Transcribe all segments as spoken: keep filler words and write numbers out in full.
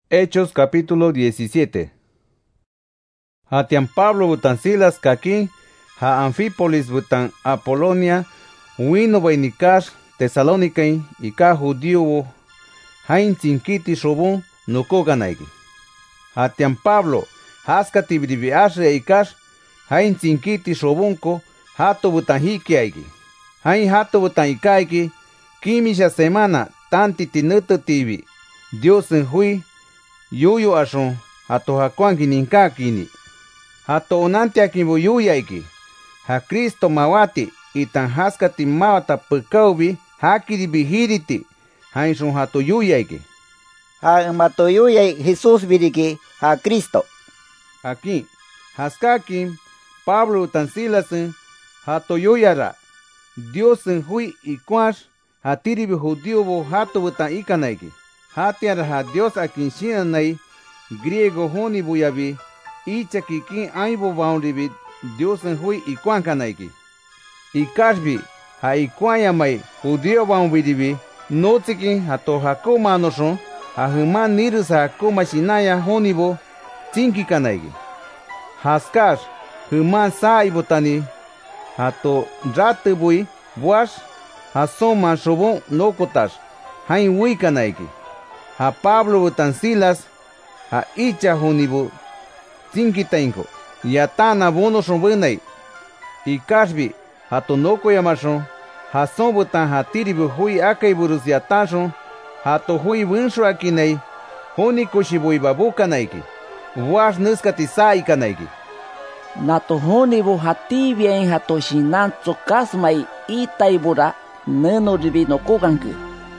Hechos capítulo diecisiete. Hatian Pablo butan Silas kaki, ha Anfípolis butan Apolonia, wino vainikash Tesalónica y ka judío hain tsinkiti shobun nuko ganaigi. Hatian Pablo haskati bribi ashre ikash hain tsinkiti shobunko hato butan hikiaigi. Hain hato butan ikaigi kimisha semana tanti tinuto tibi. Dios en hui yuyu ashon hato hakuangi ninkakini. Hato onanti akimbo yuyaiki. Ha Cristo mawati itan haskati mawata pekaubi hakiri bihiriti. Hain shon hato yuyaiki. Ha mato yuyay Jesus biriki ha Cristo. Aquí haskakim Pablo tan Silasen hato yuyara. Dios en hui ikwash hatiri bi judío bo hato butan ikanaiki. Hatiara ha Dios akin shinanai griego honi buyabi icha kikin aibo boundibi Dios en hui ikuan kanaiki. Ikashbi ha ikuan yamai judío boundibi no tsikin hato hako manoshon ha human nirus hako mashinaya honibo tsinki kanaiki. Haskash human sa ibotani hato ratubui buash hasoman shobon nokotash hain hui kanaiki. Ha Pablo butan Silas ha icha honibu tsinki tainko yatana bono shonbunai ikashbi hato noko yamashon ha son butan ha tiribu hui akai burus yatanshon hato hui bunsho akinai honi koshibui babu kanaiki wash nuskati sai kanaiki. Nato honibu hati bien hato shinan tsokasmai itaibura neno ribi no koganku.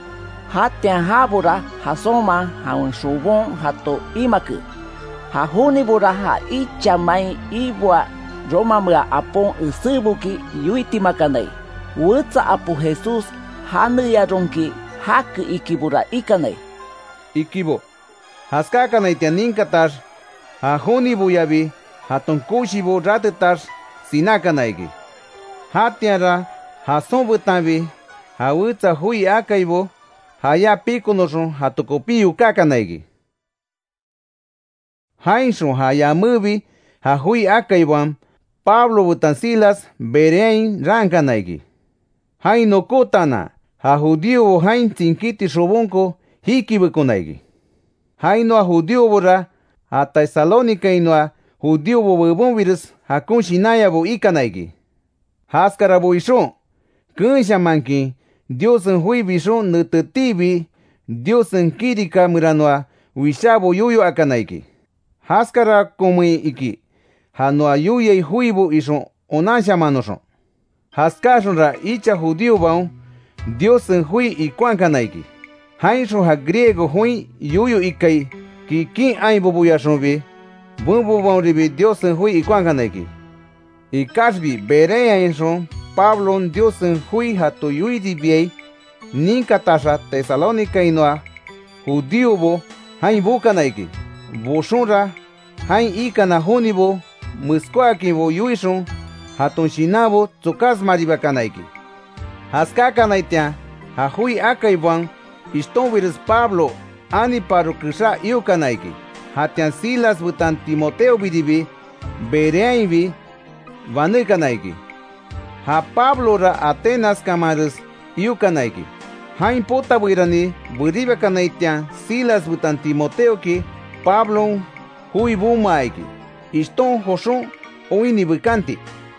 Hatian habura hasoma haun shubon hato imaku. Ha honibura ha icha mai ibua Roma mga apon usubuki yuitimakanay. Wutsa apu Jesus hanuyaronki haku ikibura ikanay. Ikibo. Haskakanay tianinkatash ha honibu yabi haton kushibo ratetash sinakanayki. Hatiara hason butanbi ha wutsa hui akaibo haya pikonoshon hatokopiyu kakanaigi. Hainshon haya mubi ha hui akaiwan Pablo butan Silas berein rankanaigi. Hain nokotana ha judío hain tsinkiti shobonko hikibukonaigi. Hain noa judío bora ha Tesalónica inoa judío bo bebonvirus ha kunshinaya bo ikanaigi. Haskara bo ishon kunshamanki Dios en hui bishon nututibi Dios en kirika muranoa wishabo yuyo akanaiki. Haskara komui iki hanoa yuyei huibo ishon onansha manoshon. Haskashon ra icha judío baun Dios en hui ikuan kanaiki. Hainshon ha griego hui yuyo ikai ki kin aibo buyashon bi bumbo baun ribi Dios en hui ikuan kanaiki. Ikashbi bereya enshon Pablo Dios en hui hato yuidi biei ninka tasha Tesalónica inoa judío bo hain bukanaiki. Boshonra hain ikana honibo muskoaki bo yuishon haton shinabo tsokas maribakanaiki. Haskakanaitian ha hui akaiban istonvirus Pablo ani paro krisha iukanaiki. Hatian Silas butan Timoteo bidibi bereainbi vanukanaiki. Ha Pablo ra Atenas kamarus iukanaiki. Hain pota buirani buriba kanaitian Silas butan Timoteo ki Pablo hui bumaiki. Iston hoshon oini bukanti.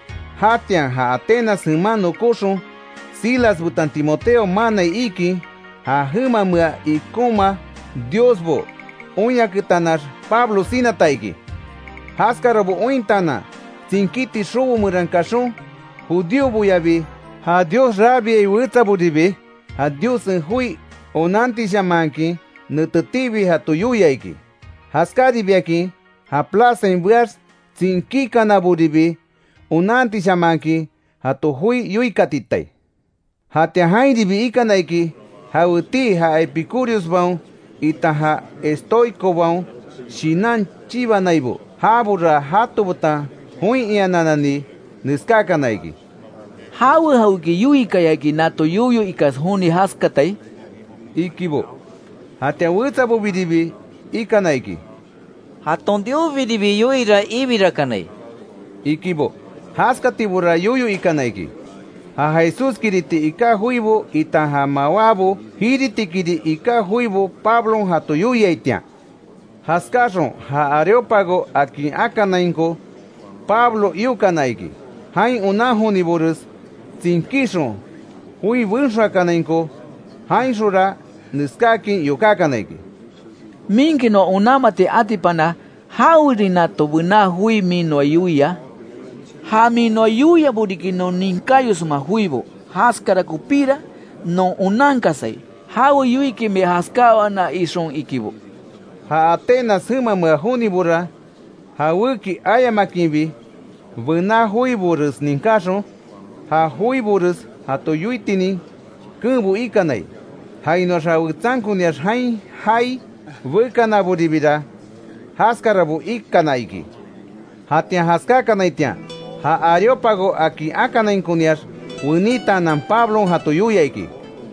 Hatian ha Atenas humano koshon Silas butan Timoteo mana iki ha huma mua ikoma Dios bo oñakitanas Pablo sinataiki. Haskara bo ointana tsinkiti shobo murankashon judío buyabi ha Dios rabia y wutsa buribi ha Dios en hui onanti shamanki nututibi ha tuyuyaiki. Haskari biaki ha plaza en buas tsinkika na buribi onanti shamanki ha to hui yuikatitai. Ha te hairibi ikanaiki ha uti ha epicurios baun ita ha estoico baun shinan chiva naibu ha bura hatu buta hui iananani niskakanaiki. Hawe hauki yui kayaki nato yuyu ikas huni haskatai. Ikibo. Hati awitsa bo bidibi ikanaiki. Haton Dios viribi yuira ibira kanay. Ikibo, haskatibura yuyu ikanaiki. Ha Jesus kiriti ika huibo itaha mawabo hiriti kiri ika huibo Pablo hato yuyaitia. Haskashon ha Areópago aki akanainko Pablo yukanaiki. Hain unahuniburus tsinkishon hui bunshakanainko hain shura niskakin yukakanaiki. Minkino unamate atipana haurina to buna hui mino yuya. Ha mino yuya burikino ninkayos ma huibo. Haskara kupira no unankasay. Hawo yuiki me haskawa na ison ikibo. Ha Atenas huma mahunibura ha wiki ayamakinbi buna huiburus ninkashon ha huiburus ha toyuitini kumbu ikanay. Ha inosha witsankunias hain hai Vukana buribira haskarabu ikanaiki. Hatia haskakanaitian. Ha Areópago aki akanaikunias unita nan Pablo hatoyuyaiki.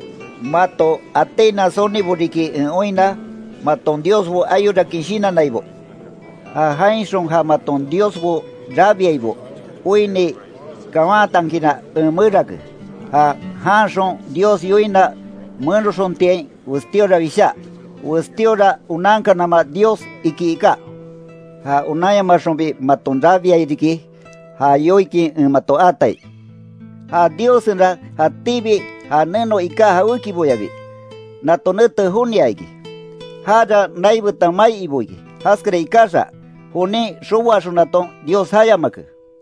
Mato Atenas oniburiki en oina maton Dios bo ayura kishina naibo. Ha hainson ha maton Dios bo rabiaibo. Uini kawatankina emurak. Ha hanson Dios yuina munroson tien ustio ravisha. Ustiora unanka nama Dios iki ika. Ha unaya masombi matondavia idiki. Ha yoiki mato atai. Ha Dios nra ha tibi ha neno ika ha uki boyabi. Natonete hunia iki. Ha da naibu tamai iboiki. Haskare ikasa. Huni shuwa sunaton Dios hayamak.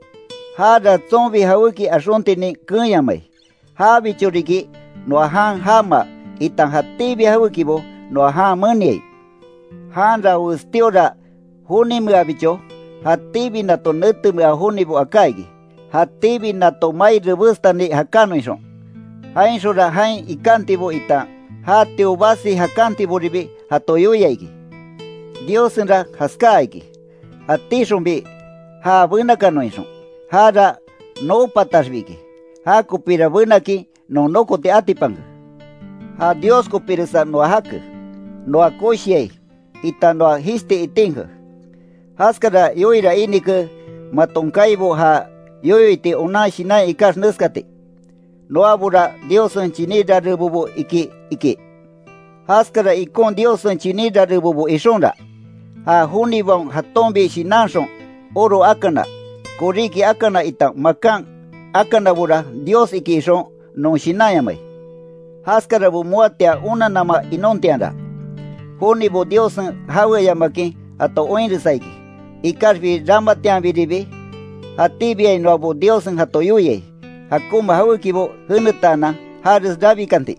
Ha da zombi ha uki asunti ni kunyamai. Ha bichuriki no han hama itan ha tibi ha uki bo. No ha mani handa ustiora huni mwabicho hatibi na to netu mwa huni bu akaigi hatibi na to mai rebusta ni hakano ison hain sura hain ikantibo ita hati ubasi hakantibo ribi hatoyoyaigi Dios nra haskaigi hatishumbi ha buna kano ison hara no patashbiki ha kupira bunaki no no kote atipang ha Dios kupirisa no hake no akoshie ita no histe itinga haskara yoira inika matonkaibo ha yoite onashina ikas nuskate no abura Dios en chinida rebubo iki iki haskara ikon Dios en chinida rebubo ishonra ha hunibon hatombi shinanson oro akana koriki akana ita makan akana bura Dios iki ishon non shinayamai haskara bu muatea una nama inonteanda Honibo Dios hawe yamaki ato oinrisaiki. Ikashbi ramatian biribi. Hatibia no abo Dios hato yuye. Hakuma hawikibo hunutana haris dabi kanti.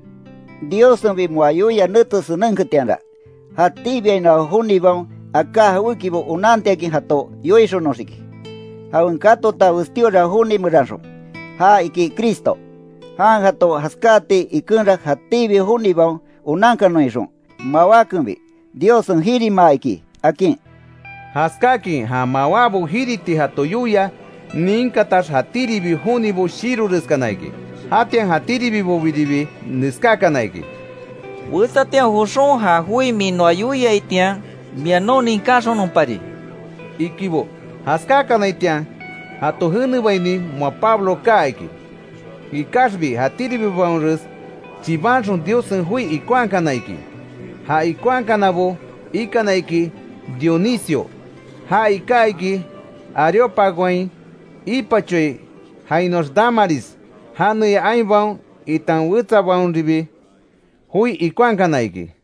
Dios bi muayuya nutus nangketianda. Hatibia no honibon aka hawikibo unanteaki hato yuisho nosiki. Haunkato ta ustiora honi muranso. Ha iki Cristo. Han hato haskati ikunra hatibi honibon unanka noison. Mawakumbi Dios hiri maiki aquí haskaki ha mawabu hiriti hatoyuya ninkatash hatiribi hunibu shirureskanaiki hatian hatiribi bobiribi niskakanaiki Wutatia huson ha hui mino ayuya itian miano ninkaso non pari ikibo haskakanaitian hato hunubaini mo Pablo kaiki ikashbi hatiribi baunrus chibanson Dios hui ikuankanaiki ha ikuankanabo ikanaiki Dionisio ha ikaiki Areópagoin ipachoi hainos Damaris hanui ainbaun itan witsabaun ribi hui ikuankanaiki